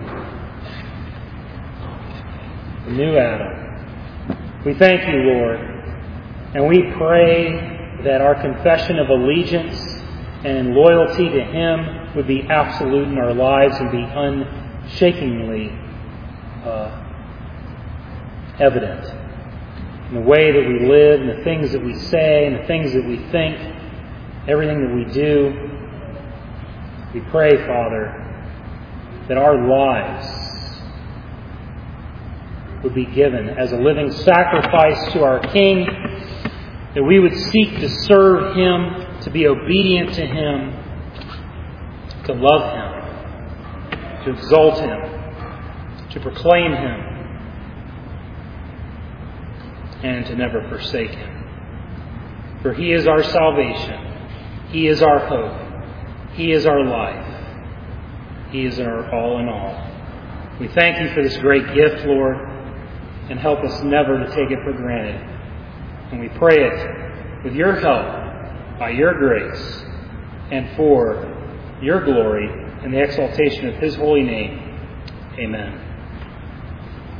the new Adam. We thank you, Lord, and we pray that our confession of allegiance and loyalty to him would be absolute in our lives and be unshakingly evident in the way that we live, and the things that we say, and the things that we think, everything that we do. We pray, Father, that our lives would be given as a living sacrifice to our King, that we would seek to serve him, to be obedient to him, to love him, to exalt him, to proclaim him, and to never forsake him. For he is our salvation. He is our hope. He is our life. He is our all in all. We thank you for this great gift, Lord, and help us never to take it for granted. And we pray it with your help, by your grace, and for your glory and the exaltation of his holy name. Amen.